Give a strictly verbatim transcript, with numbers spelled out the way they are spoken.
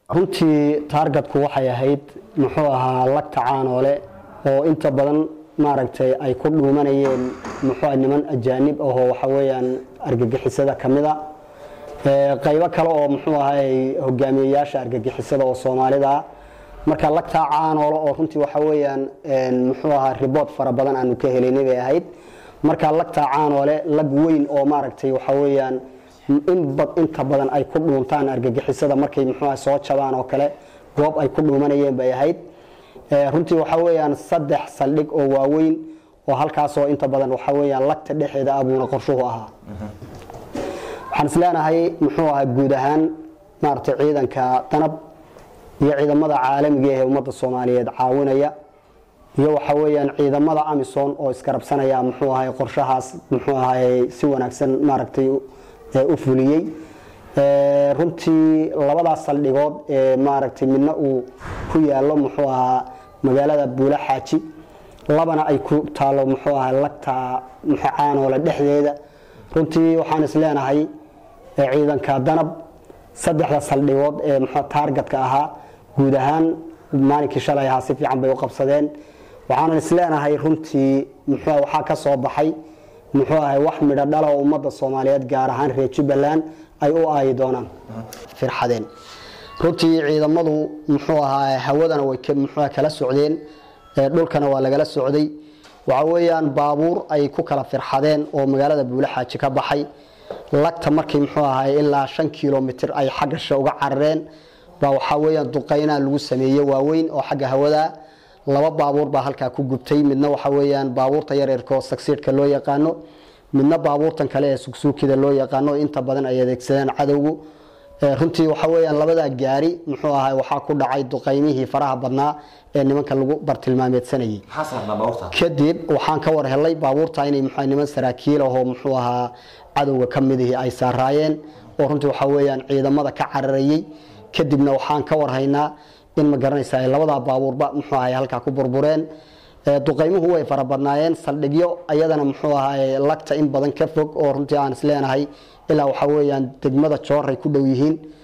runtii targetku waxay ahayd muxuu ahaa lagta caanoole oo inta badan maaragtay ay ku dhuumanayeen muxuu niman ajaanib ah oo waxa weeyaan argagixisada kamida ee qaybo kale oo muxuu ahaa hogaamiyayaasha argagixisada oo Soomaalida marka lagta caanoole oo runtii waxa weeyaan muxuu ahaa report fara badan aanu ka helaynay bay ahayd marka lagta caanoole lag weyn oo maaragtay waxa weeyaan in bad inta badan ay ku dhuuntaan argagixisada markay muxuu soo jabaan oo kale goob ay ku dhuumanayeen bay ahayd ee runtii waxa weeyaan saddex saldhig oo waaweyn oo halkaas oo inta badan waxa weeyaan lagta dhexeeda abuuna qorshuhu ahaa waxaan isleenahay muxuu ahaa guud ahaan maartay ciidanka tanab iyo ciidamada caalamiga ee ummadda Soomaaliyeed caawinaya iyo waxa weeyaan ciidamada Amisom oo iska rabsanaya muxuu ahaa qorshahaas muxuu ahaa si wanaagsan maartay u fuliyay ee runtii labadaas saldhigood ee maaragtay midna uu ku yaalo muxuu ahaa magaalada Buula Xaaji labana ay ku taalo muxuu ahaa lagta muxaan oo la dhexdeeda runtii waxaan isleenahay ciidanka danab saddexda saldhigood ee muxuu targetka ahaa guud ahaan maalinkii shalay ahaa si fiican bay u qabsadeen waxaan isleenahay runtii muxuu waxa ka soo baxay muxuu ahaa wax midho dhalo ummadda Soomaaliyeed gaar ahaan reer Jubbaland ay u aay doonaan firxadeen runtii ciidamadu muxuu ahaa hawadana way ka muxuu kala socdeen dhulkana waa laga socday waxa weeyaan baabuur ay ku kala firxadeen oo magaalada Buula Xaaji ka baxay lagta markii muxuu ahaa ilaa shan kiiloomitir ay xagasha uga carareen baa waxa weeyaan duqeyna lagu sameeyay waaweyn oo xagga hawada laba baabuur baa halka ku gubtay midna waxa weeyaan baabuurta yar yarko succeedka loo yaqaano midna baabuurtan kale ee sugsuukida loo yaqaano inta badan ay adeegsadeen cadawgu runtii waxa weeyaan labada gaari muxuu ahaa waxa ku dhacay duqeymihii faraha badnaa ee nimanka lagu bartilmaameedsanayay kadib waxaan ka war helay baabuurta inay muxuu niman saraakiil ah oo muxuu ahaa cadawga kamidii ay saaraayeen oo runtii waxa weeyaan ciidamada ka cararayay kadibna waxaan ka war haynaa in ma garanaysaa labada baabuurba muxuu ahaa halka ku burbureen duqeymuhu way farabadnaayeen saldhigyo ayadana muxuu ahaa lagta in badan ka fog oo runtii aan isleenahay ilaa waxa weeyaan degmada Jooray ku dhow yihiin